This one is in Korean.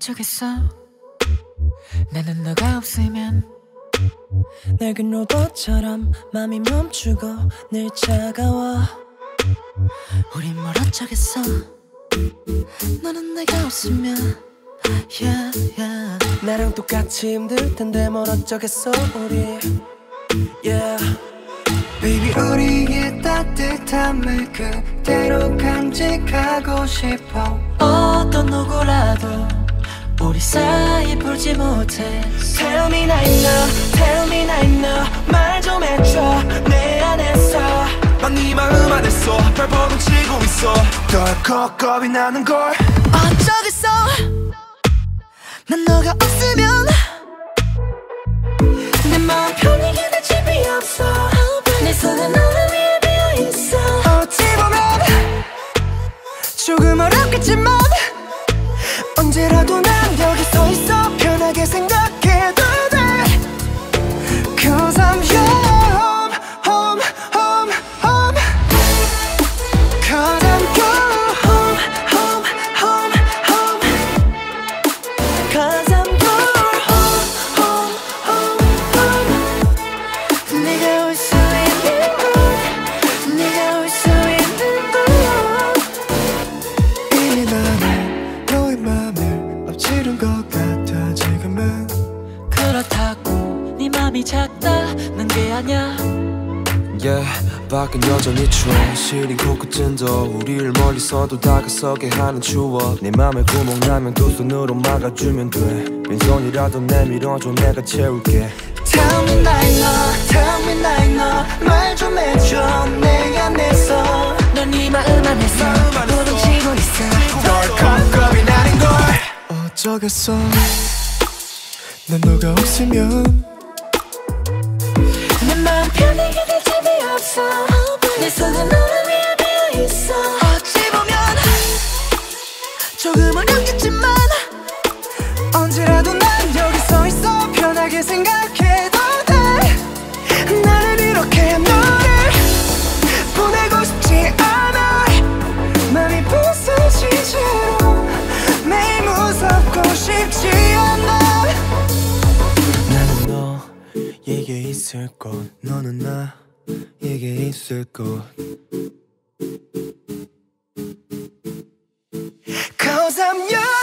어쩌겠어. 나는 너가 없으면 낡은 로봇처럼 맘이 멈추고 늘 차가워. 우린 뭘 어쩌겠어. 너는 내가 없으면 yeah, yeah. 나랑 똑같이 힘들 텐데 뭘 어쩌겠어 우리 yeah. Baby 우리의 따뜻함을 그대로 간직하고 싶어. 어떤 누구라도 우리 사이 풀지 못해. Tell me now, tell me now, 말 좀 해줘 내 안에서. 난 네 마음 안에서 발버둥 치고 있어. 덜컥 겁이 나는 걸 어쩌겠어. 난 너가 없으면 내 마음 편히 기댈 집이 없어. 내 손은 너를 위해 비어있어. 어찌 보면 조금 어렵겠지만 언제라도 난 여기 서 있어. 편하게 생각해도 돼. Cause I'm your home, home, home. Cause I'm your home, home, home, home. Cause I'm your home, home, home, home. 네가 올 수 있는 곳, 네가 올 수 있는 곳. 이미 나는 너의 맘을 엎치른 것 같아 지금은. 그렇다고 네 맘이 작다는 게 아냐. Yeah, 밖은 여전히 추워. 시린 코끝은 더 우리를 멀리서도 다가서게 하는 추억. 내 맘에 구멍 나면 두 손으로 막아주면 돼. 빈손이라도 내밀어줘 내가 채울게. Tell me now, 말 좀 해줘 내 안에서. 넌 네 마음 안에서 발버둥 치고 있어. 덜컥 겁이 나는 걸 어쩌겠어. 난 너가 없으면 내 마음 편히 기댈 집이 없어. 내 손은 너를 위해 비어있어. 어찌 보면 조금 어렵겠지만 언제라도 난 여기 서 있어. 편하게 생각해도 돼. 나를 이렇게 너를 보내고 싶지 않아. 맘이 부서지도록 매일 무섭고 싶지 않아. 나는 너에게 있을 곳 너는 나에게 있을 곳. Cause I'm yours.